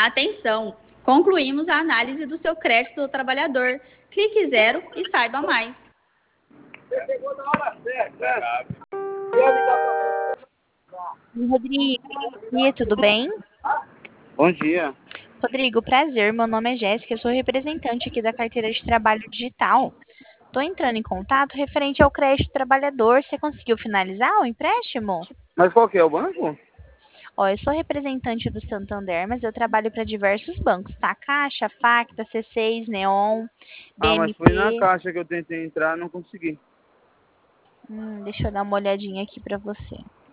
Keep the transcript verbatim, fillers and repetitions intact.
Atenção! Concluímos a análise do seu crédito do trabalhador. Clique zero e saiba mais. Você chegou na hora certa. Rodrigo, bom dia, tudo bem? Bom dia. Rodrigo, prazer. Meu nome é Jéssica, eu sou representante aqui da carteira de trabalho digital. Estou entrando em contato referente ao crédito trabalhador. Você conseguiu finalizar o empréstimo? Mas qual que é o banco? Ó, eu sou representante do Santander, mas eu trabalho para diversos bancos, tá? Caixa, Facta, C seis, Neon, Ah, mas foi na B M P. caixa que eu tentei entrar, não consegui. Hum, deixa eu dar uma olhadinha aqui para você.